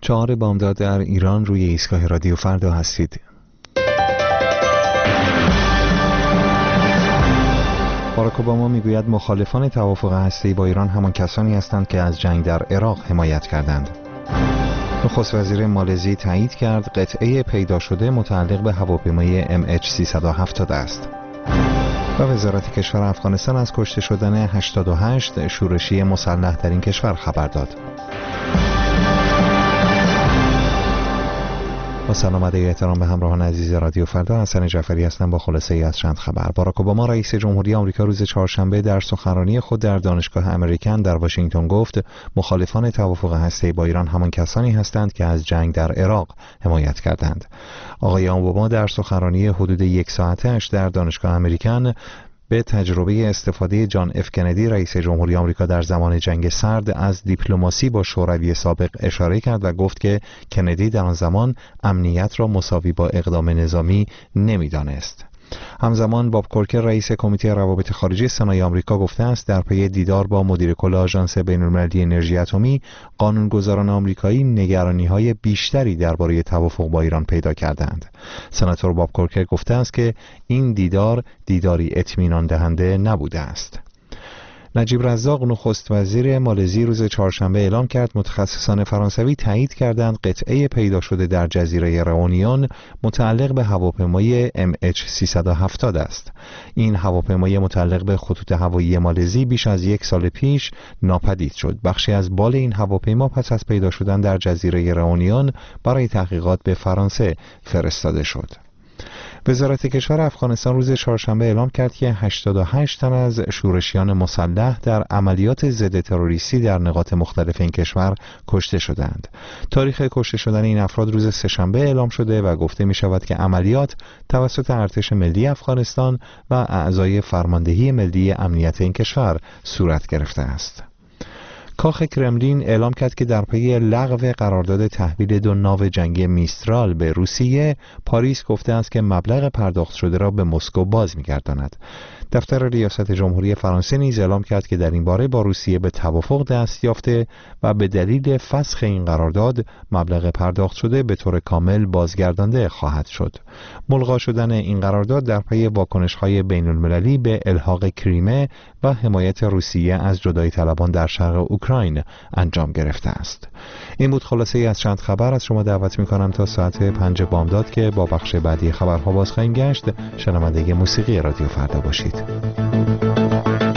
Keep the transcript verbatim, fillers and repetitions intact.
چهار بامداد در ایران، روی ایستگاه رادیو فردا هستید. باراک اوباما میگوید مخالفان توافق هسته‌ای با ایران همان کسانی هستند که از جنگ در عراق حمایت کردند. نخست وزیر مالزی تایید کرد قطعه پیدا شده متعلق به هواپیمای ام اچ سیصد و هفتاد است. و وزارت کشور افغانستان از کشته شدن هشتاد و هشت شورشی مسلح در این کشور خبر داد. با سلام و احترام به همراهان عزیز رادیو فردا، حسن جعفری هستم با خلاصه ای از چند خبر. باراک اوباما رئیس جمهوری آمریکا روز چهارشنبه در سخنرانی خود در دانشگاه امریکن در واشنگتن گفت مخالفان توافق هسته‌ای با ایران همان کسانی هستند که از جنگ در عراق حمایت کردند. آقای اوباما در سخنرانی حدود یک ساعته‌اش در دانشگاه امریکن به تجربه استفاده جان اف کندی رئیس جمهوری آمریکا در زمان جنگ سرد از دیپلماسی با شوروی سابق اشاره کرد و گفت که کندی در آن زمان امنیت را مساوی با اقدام نظامی نمی‌دانست. همزمان باب کورکر رئیس کمیته روابط خارجی سنای آمریکا گفته است در پی دیدار با مدیر کل آژانس بین‌المللی انرژی اتمی، قانونگذاران آمریکایی نگرانی‌های بیشتری درباره توافق با ایران پیدا کردند. سناتور باب کورکر گفته است که این دیدار دیداری اطمینان دهنده نبوده است. نجیب رزاق نخست وزیر مالزی روز چهارشنبه اعلام کرد متخصصان فرانسوی تایید کردند قطعه پیدا شده در جزیره رئونیون متعلق به هواپیمای ام اچ سیصد و هفتاد است. این هواپیمای متعلق به خطوط هوایی مالزی بیش از یک سال پیش ناپدید شد. بخشی از بال این هواپیما پس از پیدا شدن در جزیره رئونیون برای تحقیقات به فرانسه فرستاده شد. وزارت کشور افغانستان روز چهارشنبه اعلام کرد که هشتاد و هشت تن از شورشیان مسلح در عملیات ضد تروریستی در نقاط مختلف این کشور کشته شدند. تاریخ کشته شدن این افراد روز سه‌شنبه اعلام شده و گفته می شود که عملیات توسط ارتش ملی افغانستان و اعضای فرماندهی ملی امنیت این کشور صورت گرفته است. کاخ کرملین اعلام کرد که در پی لغو قرارداد تحویل دو ناو جنگی میسترال به روسیه، پاریس گفته است که مبلغ پرداخت شده را به مسکو باز می‌گرداند. دفتر ریاست جمهوری فرانسه نیز اعلام کرد که در این باره با روسیه به توافق دست یافته و به دلیل فسخ این قرارداد مبلغ پرداخت شده به طور کامل بازگردانده خواهد شد. ملغا شدن این قرارداد در پی واکنش‌های بین‌المللی به الحاق کریمه و حمایت روسیه از جدایی طلبان در شرق اوکراین انجام گرفته است. این بود خلاصه ای از چند خبر. از شما دعوت می‌کنم تا ساعت پنج بامداد که با بخش بعدی خبرها باز خواهیم گشت شنونده موسیقی رادیو فردا باشید.